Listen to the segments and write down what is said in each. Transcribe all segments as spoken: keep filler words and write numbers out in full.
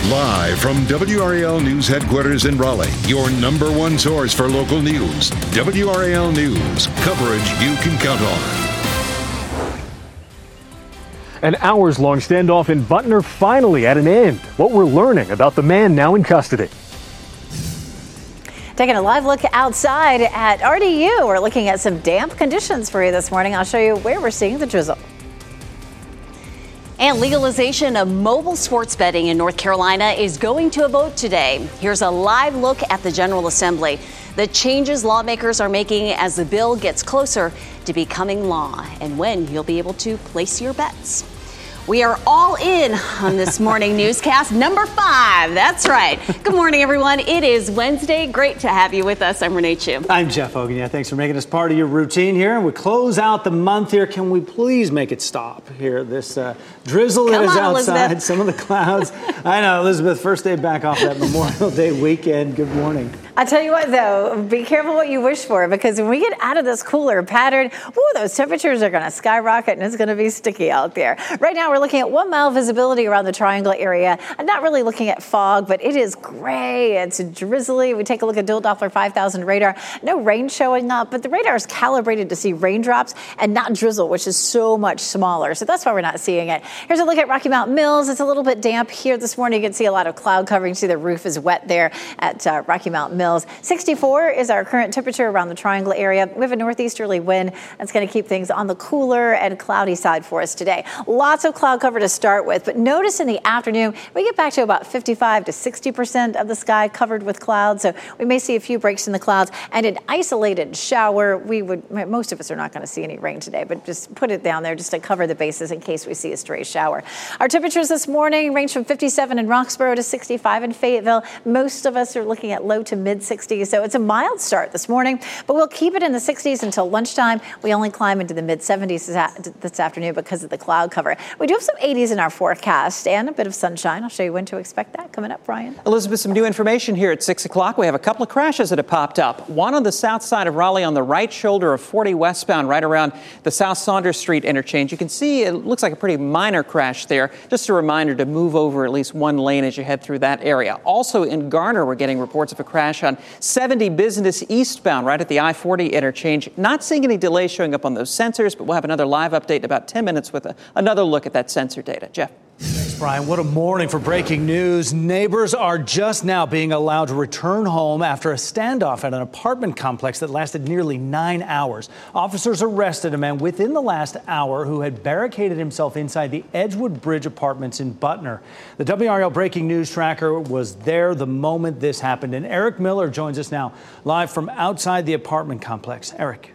Live from W R A L News headquarters in Raleigh, your number one source for local news. W R A L News, coverage you can count on. An hours-long standoff in Butner finally at an end. What we're learning about the man now in custody. Taking a live look outside at R D U. We're looking at some damp conditions for you this morning. I'll show you where we're seeing the drizzle. And legalization of mobile sports betting in North Carolina is going to a vote today. Here's a live look at the General Assembly. The changes lawmakers are making as the bill gets closer to becoming law, and when you'll be able to place your bets. We are all in on this morning newscast, number five. That's right. Good morning, everyone. It is Wednesday. Great to have you with us. I'm Renee Chu. I'm Jeff Hogan. Yeah, thanks for making us part of your routine here. And we close out the month here. Can we please make it stop here? This uh, drizzle that Come is on, outside, Elizabeth. some of the clouds. I know, Elizabeth, first day back off that Memorial Day weekend. Good morning. I tell you what, though, be careful what you wish for, because when we get out of this cooler pattern, woo, those temperatures are going to skyrocket and it's going to be sticky out there. Right now, we're looking at one mile visibility around the Triangle area. I'm not really looking at fog, but it is gray. It's drizzly. We take a look at Dill Doppler five thousand radar. No rain showing up, but the radar is calibrated to see raindrops and not drizzle, which is so much smaller. So that's why we're not seeing it. Here's a look at Rocky Mountain Mills. It's a little bit damp here this morning. You can see a lot of cloud covering. See the roof is wet there at uh, Rocky Mountain Mills. sixty-four is our current temperature around the Triangle area. We have a northeasterly wind that's going to keep things on the cooler and cloudy side for us today. Lots of cloud cover to start with, but notice in the afternoon we get back to about fifty-five to sixty percent of the sky covered with clouds. So we may see a few breaks in the clouds and an isolated shower. We would, most of us are not going to see any rain today, but just put it down there just to cover the bases in case we see a stray shower. Our temperatures this morning range from fifty-seven in Roxborough to sixty-five in Fayetteville. Most of us are looking at low to mid sixties, so it's a mild start this morning, but we'll keep it in the sixties until lunchtime. We only climb into the mid seventies this afternoon because of the cloud cover. We do have some eighties in our forecast and a bit of sunshine. I'll show you when to expect that coming up, Brian. Elizabeth, some new information here at six o'clock. We have a couple of crashes that have popped up. One on the south side of Raleigh on the right shoulder of forty westbound, right around the South Saunders Street interchange. You can see it looks like a pretty minor crash there. Just a reminder to move over at least one lane as you head through that area. Also in Garner, we're getting reports of a crash on seventy Business eastbound, right at the I forty interchange. Not seeing any delay showing up on those sensors, but we'll have another live update in about ten minutes with a, another look at that sensor data. Jeff. Thanks, Brian. What a morning for breaking news. Neighbors are just now being allowed to return home after a standoff at an apartment complex that lasted nearly nine hours. Officers arrested a man within the last hour who had barricaded himself inside the Edgewood Bridge apartments in Butner. The W R L Breaking News Tracker was there the moment this happened, and Eric Miller joins us now live from outside the apartment complex. Eric.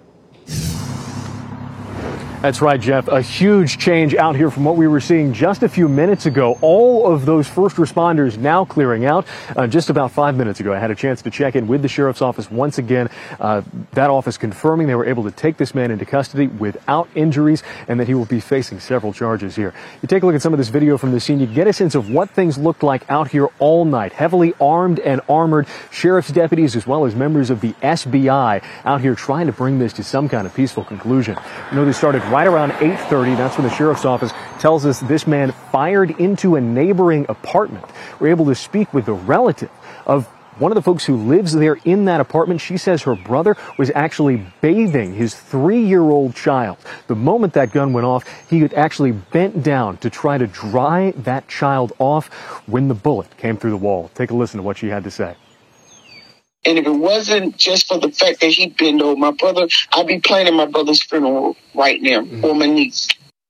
That's right, Jeff. A huge change out here from what we were seeing just a few minutes ago. All of those first responders now clearing out. Uh, just about five minutes ago, I had a chance to check in with the sheriff's office once again. Uh, that office confirming they were able to take this man into custody without injuries and that he will be facing several charges here. You take a look at some of this video from the scene, you get a sense of what things looked like out here all night. Heavily armed and armored sheriff's deputies as well as members of the S B I out here trying to bring this to some kind of peaceful conclusion. You know, they started right around eight thirty. That's when the sheriff's office tells us this man fired into a neighboring apartment. We're able to speak with the relative of one of the folks who lives there in that apartment. She says her brother was actually bathing his three-year-old child. The moment that gun went off, he had actually bent down to try to dry that child off when the bullet came through the wall. Take a listen to what she had to say. And if it wasn't just for the fact that he bent over my brother, I'd be planning my brother's funeral right now mm-hmm. for my niece.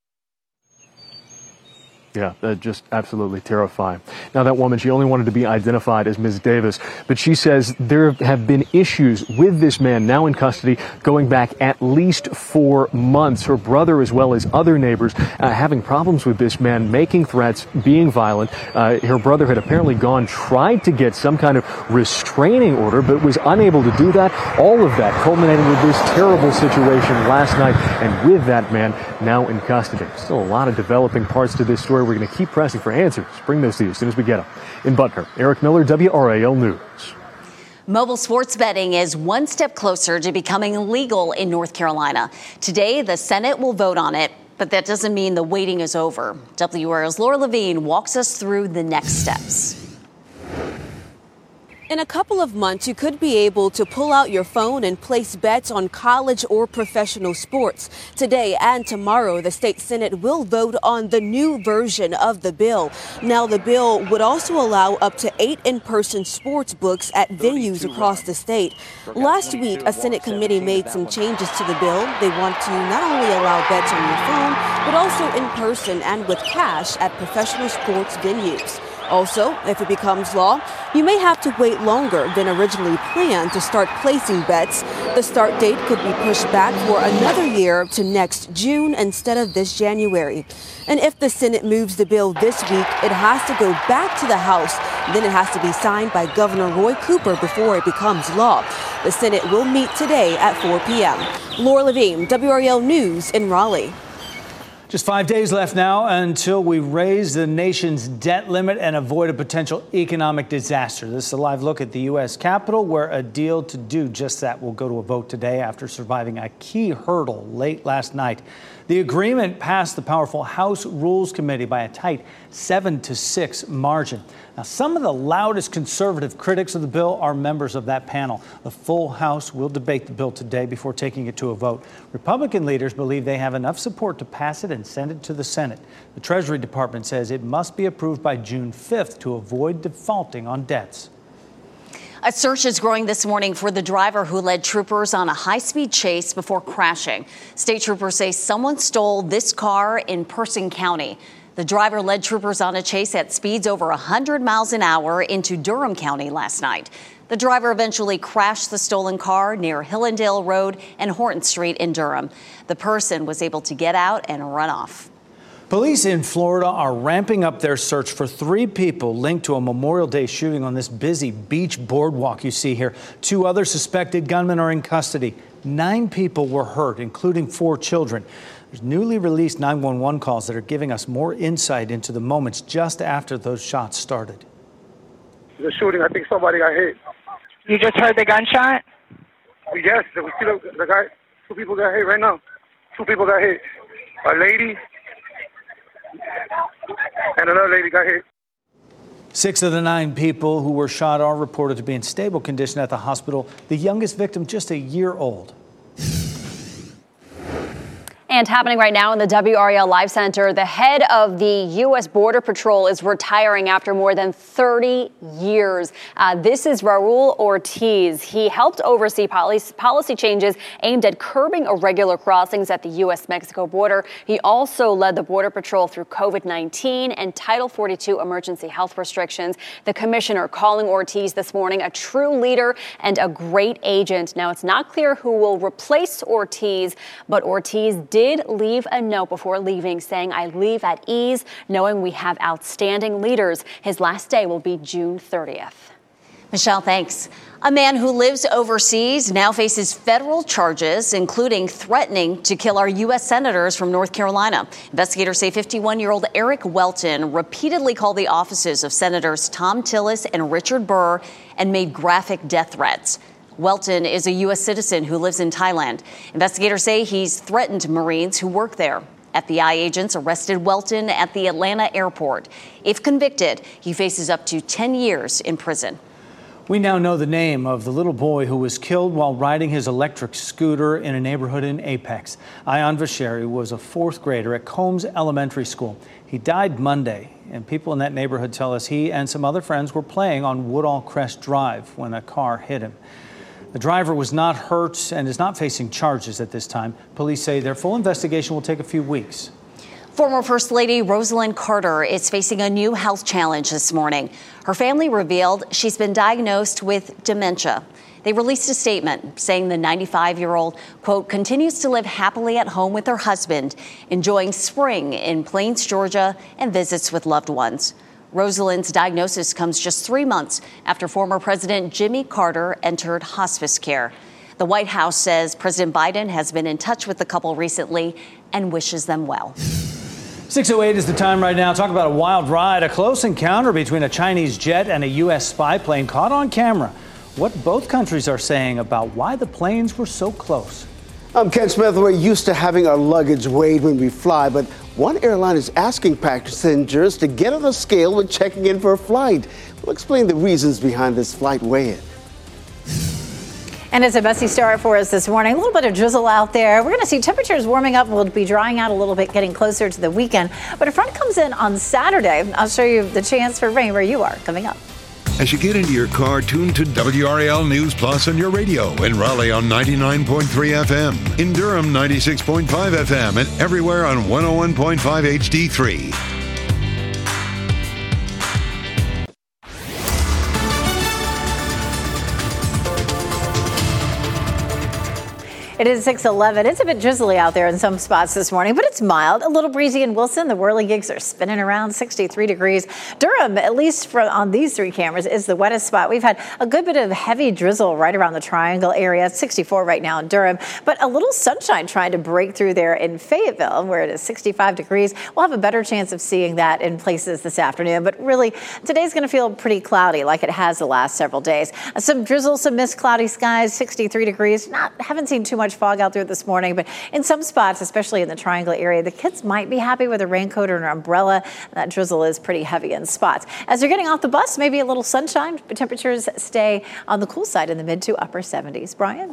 Yeah, uh, just absolutely terrifying. Now, that woman, she only wanted to be identified as Miz Davis, but she says there have been issues with this man now in custody going back at least four months. Her brother, as well as other neighbors, uh, having problems with this man, making threats, being violent. Uh, her brother had apparently gone, tried to get some kind of restraining order, but was unable to do that. All of that culminating with this terrible situation last night, and with that man now in custody. Still a lot of developing parts to this story. We're going to keep pressing for answers. Bring those to you as soon as we get them. In Butner, Eric Miller, W R A L News. Mobile sports betting is one step closer to becoming legal in North Carolina. Today, the Senate will vote on it, but that doesn't mean the waiting is over. W R L's Laura Levine walks us through the next steps. In a couple of months, you could be able to pull out your phone and place bets on college or professional sports. Today and tomorrow, the state Senate will vote on the new version of the bill. Now, the bill would also allow up to eight in-person sports books at venues across the state. Last week, a Senate committee made some changes to the bill. They want to not only allow bets on your phone, but also in person and with cash at professional sports venues. Also, if it becomes law, you may have to wait longer than originally planned to start placing bets. The start date could be pushed back for another year to next June instead of this January. And if the Senate moves the bill this week, it has to go back to the House. Then it has to be signed by Governor Roy Cooper before it becomes law. The Senate will meet today at four p.m. Laura Levine, W R A L News in Raleigh. Just five days left now until we raise the nation's debt limit and avoid a potential economic disaster. This is a live look at the U S Capitol, where a deal to do just that will go to a vote today after surviving a key hurdle late last night. The agreement passed the powerful House Rules Committee by a tight seven to six margin. Now, some of the loudest conservative critics of the bill are members of that panel. The full House will debate the bill today before taking it to a vote. Republican leaders believe they have enough support to pass it and send it to the Senate. The Treasury Department says it must be approved by June fifth to avoid defaulting on debts. A search is growing this morning for the driver who led troopers on a high-speed chase before crashing. State troopers say someone stole this car in Person County. The driver led troopers on a chase at speeds over one hundred miles an hour into Durham County last night. The driver eventually crashed the stolen car near Hillendale Road and Horton Street in Durham. The person was able to get out and run off. Police in Florida are ramping up their search for three people linked to a Memorial Day shooting on this busy beach boardwalk you see here. Two other suspected gunmen are in custody. Nine people were hurt, including four children. There's newly released nine one one calls that are giving us more insight into the moments just after those shots started. The shooting, I think somebody got hit. You just heard the gunshot? Yes, we see the, the guy. Two people got hit right now. Two people got hit. A lady and another lady got hit. Six of the nine people who were shot are reported to be in stable condition at the hospital. The youngest victim just a year old. And happening right now in the W R A L Live Center, the head of the U S Border Patrol is retiring after more than thirty years. Uh, this is Raul Ortiz. He helped oversee policy, policy changes aimed at curbing irregular crossings at the U S Mexico border. He also led the Border Patrol through COVID nineteen and Title forty-two emergency health restrictions. The commissioner calling Ortiz this morning a true leader and a great agent. Now, it's not clear who will replace Ortiz, but Ortiz did did leave a note before leaving saying, "I leave at ease, knowing we have outstanding leaders." His last day will be June thirtieth. Michelle, thanks. A man who lives overseas now faces federal charges, including threatening to kill our U S senators from North Carolina. Investigators say fifty-one-year-old Eric Welton repeatedly called the offices of Senators Thom Tillis and Richard Burr and made graphic death threats. Welton is a U S citizen who lives in Thailand. Investigators say he's threatened Marines who work there. F B I agents arrested Welton at the Atlanta airport. If convicted, he faces up to ten years in prison. We now know the name of the little boy who was killed while riding his electric scooter in a neighborhood in Apex. Ayan Vasheri was a fourth grader at Combs Elementary School. He died Monday, and people in that neighborhood tell us he and some other friends were playing on Woodall Crest Drive when a car hit him. The driver was not hurt and is not facing charges at this time. Police say their full investigation will take a few weeks. Former First Lady Rosalynn Carter is facing a new health challenge this morning. Her family revealed she's been diagnosed with dementia. They released a statement saying the ninety-five-year-old, quote, continues to live happily at home with her husband, enjoying spring in Plains, Georgia, and visits with loved ones. Rosalynn's diagnosis comes just three months after former President Jimmy Carter entered hospice care. The White House says President Biden has been in touch with the couple recently and wishes them well. six oh eight is the time right now. Talk about a wild ride. A close encounter between a Chinese jet and a U S spy plane caught on camera. What both countries are saying about why the planes were so close. I'm Ken Smith. We're used to having our luggage weighed when we fly, but one airline is asking passengers to get on the scale when checking in for a flight. We'll explain the reasons behind this flight weigh-in. And it's a messy start for us this morning. A little bit of drizzle out there. We're going to see temperatures warming up. We'll be drying out a little bit, getting closer to the weekend. But a front comes in on Saturday. I'll show you the chance for rain where you are coming up. As you get into your car, tune to W R A L News Plus on your radio. In Raleigh on ninety-nine point three F M. In Durham, ninety-six point five F M. And everywhere on one oh one point five H D three. It is six eleven. It's a bit drizzly out there in some spots this morning, but it's mild. A little breezy in Wilson. The whirligigs are spinning around sixty-three degrees. Durham, at least for, on these three cameras, is the wettest spot. We've had a good bit of heavy drizzle right around the Triangle area. sixty-four right now in Durham, but a little sunshine trying to break through there in Fayetteville, where it is sixty-five degrees. We'll have a better chance of seeing that in places this afternoon, but really today's going to feel pretty cloudy like it has the last several days. Some drizzle, some mist, cloudy skies, sixty-three degrees. Not haven't seen too much fog out there this morning, but in some spots, especially in the Triangle area, the kids might be happy with a raincoat or an umbrella. That drizzle is pretty heavy in spots. As you're getting off the bus, maybe a little sunshine, but temperatures stay on the cool side in the mid to upper seventies. Brian?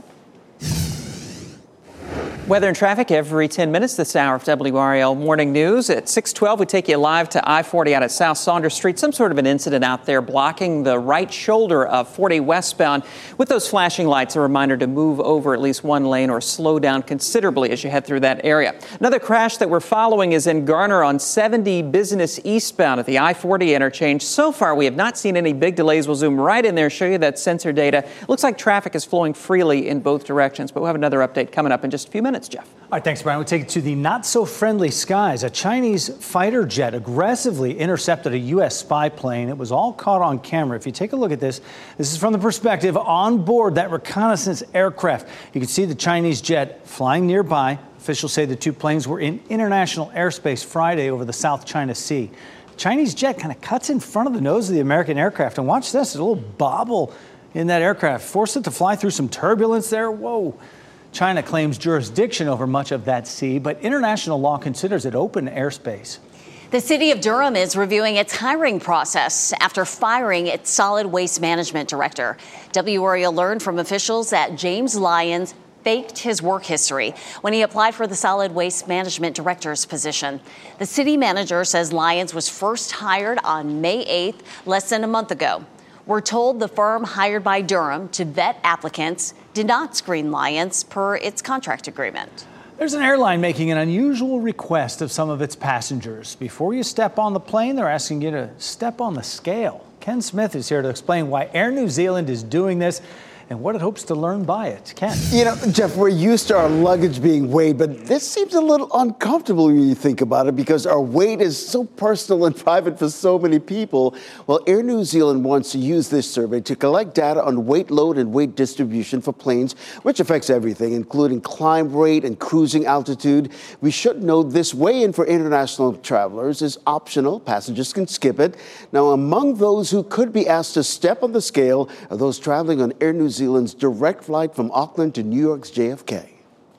Weather and traffic every ten minutes this hour of W R A L Morning News. At six twelve, we take you live to I forty out at South Saunders Street. Some sort of an incident out there blocking the right shoulder of forty westbound. With those flashing lights, a reminder to move over at least one lane or slow down considerably as you head through that area. Another crash that we're following is in Garner on seventy Business eastbound at the I forty interchange. So far, we have not seen any big delays. We'll zoom right in there, show you that sensor data. Looks like traffic is flowing freely in both directions, but we'll have another update coming up in just a few minutes. Jeff. All right, thanks, Brian. We'll take it to the not-so-friendly skies. A Chinese fighter jet aggressively intercepted a U S spy plane. It was all caught on camera. If you take a look at this, this is from the perspective on board that reconnaissance aircraft. You can see the Chinese jet flying nearby. Officials say the two planes were in international airspace Friday over the South China Sea. The Chinese jet kind of cuts in front of the nose of the American aircraft. And watch this, a little bobble in that aircraft. Forced it to fly through some turbulence there. Whoa. China claims jurisdiction over much of that sea, but international law considers it open airspace. The city of Durham is reviewing its hiring process after firing its solid waste management director. W R A L learned from officials that James Lyons faked his work history when he applied for the solid waste management director's position. The city manager says Lyons was first hired on May eighth, less than a month ago. We're told the firm hired by Durham to vet applicants did not screen Lyons per its contract agreement. There's an airline making an unusual request of some of its passengers. Before you step on the plane, they're asking you to step on the scale. Ken Smith is here to explain why Air New Zealand is doing this and what it hopes to learn by it. Ken. You know, Jeff, we're used to our luggage being weighed, but this seems a little uncomfortable when you think about it because our weight is so personal and private for so many people. Well, Air New Zealand wants to use this survey to collect data on weight load and weight distribution for planes, which affects everything, including climb rate and cruising altitude. We should note this weigh-in for international travelers is optional. Passengers can skip it. Now, among those who could be asked to step on the scale are those traveling on Air New Zealand Zealand's direct flight from Auckland to New York's J F K.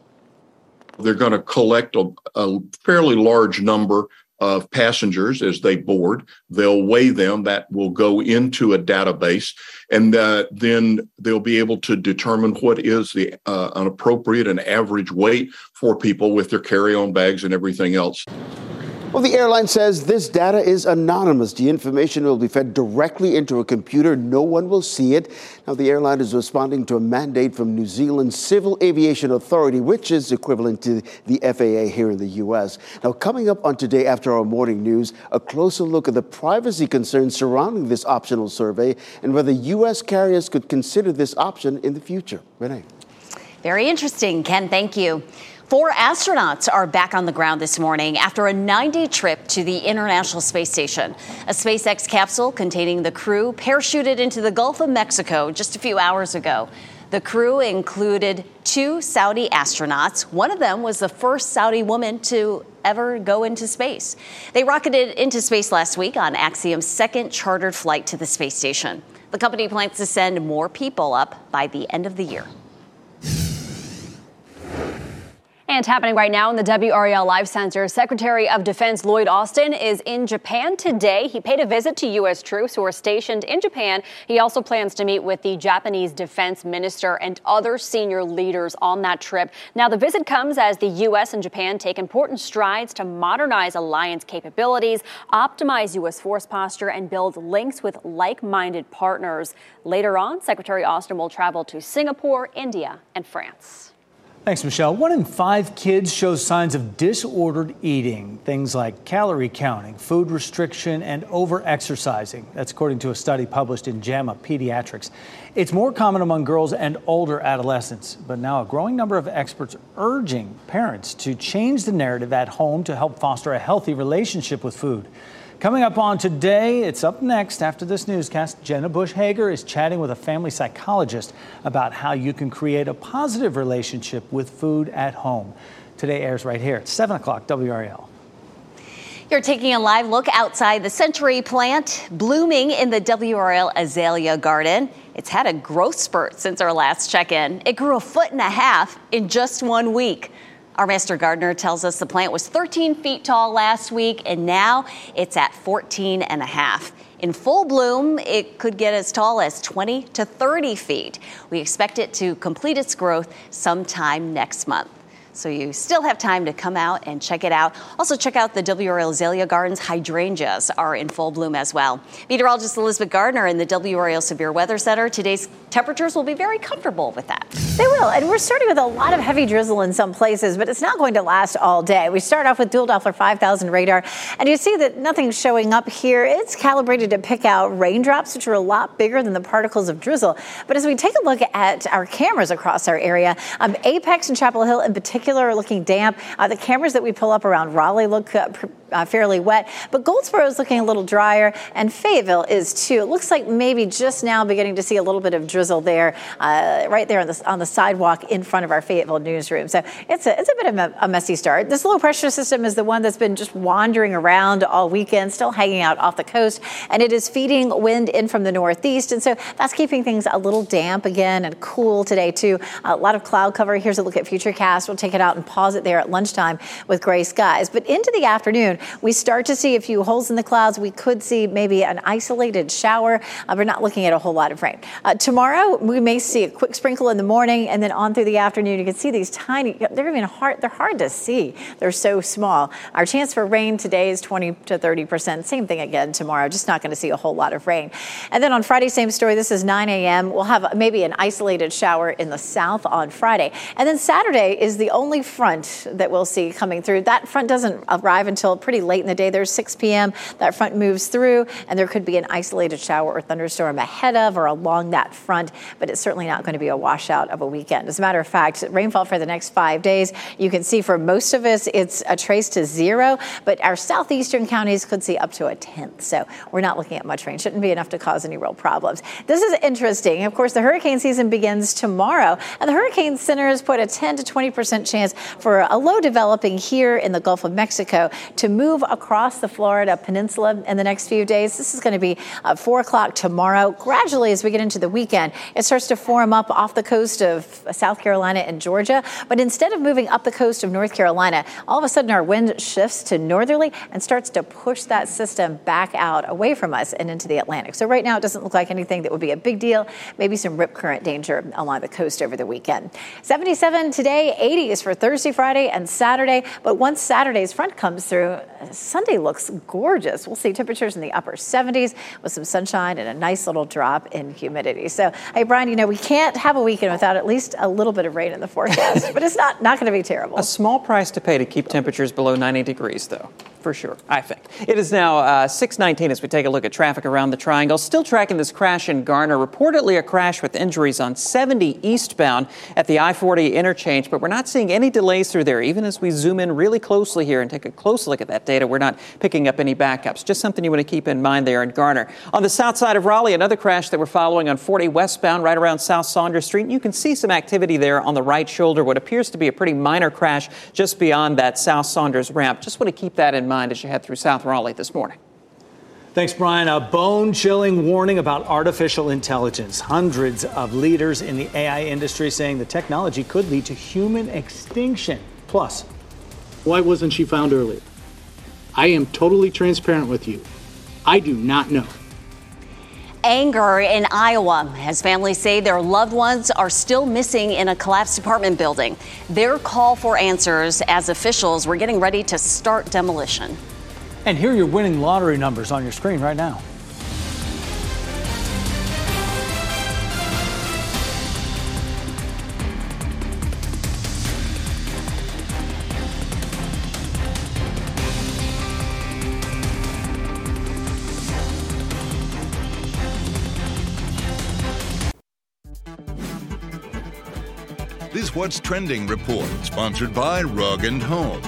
They're going to collect a, a fairly large number of passengers as they board. They'll weigh them. That will go into a database, and uh, then they'll be able to determine what is the uh, an appropriate and average weight for people with their carry-on bags and everything else. Well, the airline says this data is anonymous. The information will be fed directly into a computer. No one will see it. Now, the airline is responding to a mandate from New Zealand's Civil Aviation Authority, which is equivalent to the F A A here in the U S. Now, coming up on Today After Our Morning News, a closer look at the privacy concerns surrounding this optional survey and whether U S carriers could consider this option in the future. Renee. Very interesting, Ken. Thank you. Four astronauts are back on the ground this morning after a nine-day trip to the International Space Station. A SpaceX capsule containing the crew parachuted into the Gulf of Mexico just a few hours ago. The crew included two Saudi astronauts. One of them was the first Saudi woman to ever go into space. They rocketed into space last week on Axiom's second chartered flight to the space station. The company plans to send more people up by the end of the year. plant happening right now in the W R A L Live Center. Secretary of Defense Lloyd Austin is in Japan today. He paid a visit to U S troops who are stationed in Japan. He also plans to meet with the Japanese defense minister and other senior leaders on that trip. Now, the visit comes as the U S and Japan take important strides to modernize alliance capabilities, optimize U S force posture, and build links with like-minded partners. Later on, Secretary Austin will travel to Singapore, India, and France. Thanks, Michelle. One in five kids shows signs of disordered eating, things like calorie counting, food restriction, and over-exercising. That's according to a study published in JAMA Pediatrics. It's more common among girls and older adolescents, but now a growing number of experts urging parents to change the narrative at home to help foster a healthy relationship with food. Coming up on Today, it's up next after this newscast. Jenna Bush Hager is chatting with a family psychologist about how you can create a positive relationship with food at home. Today airs right here at seven o'clock W R A L. You're taking a live look outside the Century plant, blooming in the W R A L Azalea Garden. It's had a growth spurt since our last check-in. It grew a foot and a half in just one week. Our master gardener tells us the plant was thirteen feet tall last week, and now it's at fourteen and a half. In full bloom, it could get as tall as twenty to thirty feet. We expect it to complete its growth sometime next month. So you still have time to come out and check it out. Also check out the W R A L Azalea Gardens. Hydrangeas are in full bloom as well. Meteorologist Elizabeth Gardner in the W R A L Severe Weather Center. Today's temperatures will be very comfortable with that. They will, and we're starting with a lot of heavy drizzle in some places, but it's not going to last all day. We start off with dual Doppler five thousand radar, and you see that nothing's showing up here. It's calibrated to pick out raindrops, which are a lot bigger than the particles of drizzle. But as we take a look at our cameras across our area, um, Apex and Chapel Hill in particular are looking damp. Uh, the cameras that we pull up around Raleigh look uh, pr- uh, fairly wet, but Goldsboro is looking a little drier, and Fayetteville is too. It looks like maybe just now beginning to see a little bit of drizzle there, uh, right there on the on the sidewalk in front of our Fayetteville newsroom. So it's a it's a bit of a, a messy start. This low pressure system is the one that's been just wandering around all weekend, still hanging out off the coast, and it is feeding wind in from the northeast, and so that's keeping things a little damp again and cool today too. A lot of cloud cover. Here's a look at Futurecast. We'll take it out and pause it there at lunchtime with gray skies. But into the afternoon, we start to see a few holes in the clouds. We could see maybe an isolated shower. Uh, we're not looking at a whole lot of rain. Uh, tomorrow, we may see a quick sprinkle in the morning, and then on through the afternoon, you can see these tiny, they're even hard, they're hard to see. They're so small. Our chance for rain today is twenty to thirty percent. Same thing again tomorrow, just not going to see a whole lot of rain. And then on Friday, same story. This is nine a.m. We'll have maybe an isolated shower in the south on Friday. And then Saturday is the only front that we'll see coming through. That front doesn't arrive until pretty late in the day. There's six p.m. That front moves through, and there could be an isolated shower or thunderstorm ahead of or along that front, but it's certainly not going to be a washout of a weekend. As a matter of fact, rainfall for the next five days, you can see for most of us, it's a trace to zero, but our southeastern counties could see up to a tenth. So we're not looking at much rain. Shouldn't be enough to cause any real problems. This is interesting. Of course, the hurricane season begins tomorrow, and the Hurricane Center has put a ten to twenty percent chance for a low developing here in the Gulf of Mexico to move across the Florida peninsula in the next few days. This is going to be uh, four o'clock tomorrow. Gradually, as we get into the weekend, it starts to form up off the coast of South Carolina and Georgia. But instead of moving up the coast of North Carolina, all of a sudden our wind shifts to northerly and starts to push that system back out away from us and into the Atlantic. So right now, it doesn't look like anything that would be a big deal. Maybe some rip current danger along the coast over the weekend. seventy-seven today, eighty is for Thursday, Friday, and Saturday. But once Saturday's front comes through, Sunday looks gorgeous. We'll see temperatures in the upper seventies with some sunshine and a nice little drop in humidity. So, hey, Brian, you know, we can't have a weekend without at least a little bit of rain in the forecast, but it's not, not going to be terrible. A small price to pay to keep temperatures below ninety degrees, though. For sure, I think. It is now uh, six nineteen as we take a look at traffic around the Triangle. Still tracking this crash in Garner. Reportedly a crash with injuries on seventy eastbound at the I forty interchange, but we're not seeing any delays through there. Even as we zoom in really closely here and take a close look at that data, we're not picking up any backups. Just something you want to keep in mind there in Garner. On the south side of Raleigh, another crash that we're following on forty westbound right around South Saunders Street. You can see some activity there on the right shoulder, what appears to be a pretty minor crash just beyond that South Saunders ramp. Just want to keep that in mind as you head through South Raleigh this morning. Thanks, Brian. A bone-chilling warning about artificial intelligence. Hundreds of leaders in the A I industry saying the technology could lead to human extinction. Plus, why wasn't she found earlier? I am totally transparent with you. I do not know. Anger in Iowa as families say their loved ones are still missing in a collapsed apartment building. Their call for answers as officials were getting ready to start demolition. And here are your winning lottery numbers on your screen right now. This What's Trending report, sponsored by Rug and Home.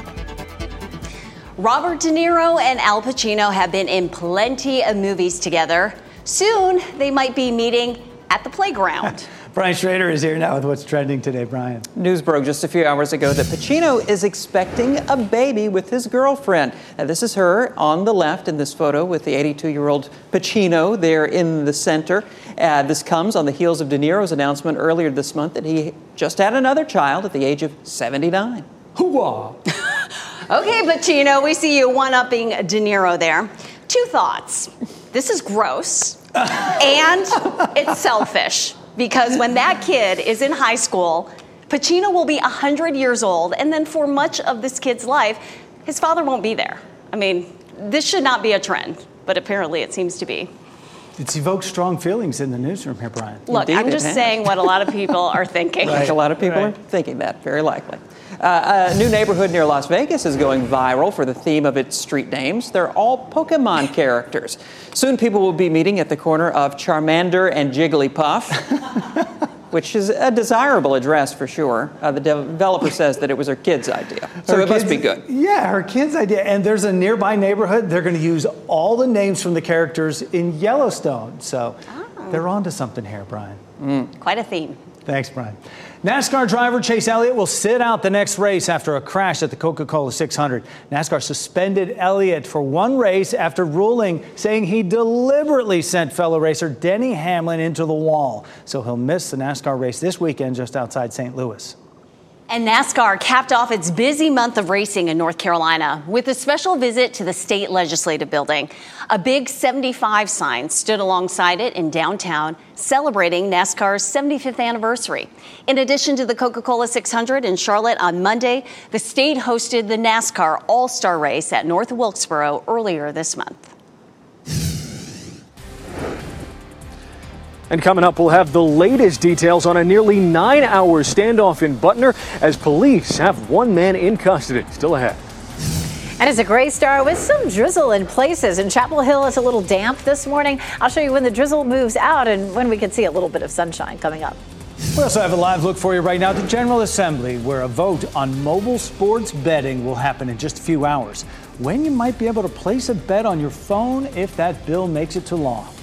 Robert De Niro and Al Pacino have been in plenty of movies together. Soon, they might be meeting at the playground. Brian Schrader is here now with What's Trending today, Brian. News broke just a few hours ago that Pacino is expecting a baby with his girlfriend. Now, this is her on the left in this photo with the eighty-two-year-old Pacino there in the center. Uh, this comes on the heels of De Niro's announcement earlier this month that he just had another child at the age of seventy-nine. Hoo-wah! Okay, Pacino, we see you one-upping De Niro there. Two thoughts. This is gross, and it's selfish. Because when that kid is in high school, Pacino will be one hundred years old, and then for much of this kid's life, his father won't be there. I mean, this should not be a trend, but apparently it seems to be. It's evoked strong feelings in the newsroom here, Brian. Look, Indeed, I'm just has. saying what a lot of people are thinking. Right. A lot of people Right. are thinking that, very likely. Uh, a new neighborhood near Las Vegas is going viral for the theme of its street names. They're all Pokemon characters. Soon people will be meeting at the corner of Charmander and Jigglypuff, which is a desirable address for sure. Uh, the developer says that it was her kid's idea, so Her it must kids- be good. Yeah, her kid's idea. And there's a nearby neighborhood. They're going to use all the names from the characters in Yellowstone. So they're onto something here, Brian. Mm. Quite a theme. Thanks, Brian. NASCAR driver Chase Elliott will sit out the next race after a crash at the Coca-Cola six hundred. NASCAR suspended Elliott for one race after ruling saying he deliberately sent fellow racer Denny Hamlin into the wall. So he'll miss the NASCAR race this weekend just outside Saint Louis. And NASCAR capped off its busy month of racing in North Carolina with a special visit to the state legislative building. A big seventy-five sign stood alongside it in downtown, celebrating NASCAR's seventy-fifth anniversary. In addition to the Coca-Cola six hundred in Charlotte on Monday, the state hosted the NASCAR All-Star Race at North Wilkesboro earlier this month. And coming up, we'll have the latest details on a nearly nine-hour standoff in Butner as police have one man in custody. Still ahead. And it's a gray star with some drizzle in places. In Chapel Hill, it's a little damp this morning. I'll show you when the drizzle moves out and when we can see a little bit of sunshine coming up. We also have a live look for you right now at the General Assembly, where a vote on mobile sports betting will happen in just a few hours. When you might be able to place a bet on your phone if that bill makes it to law.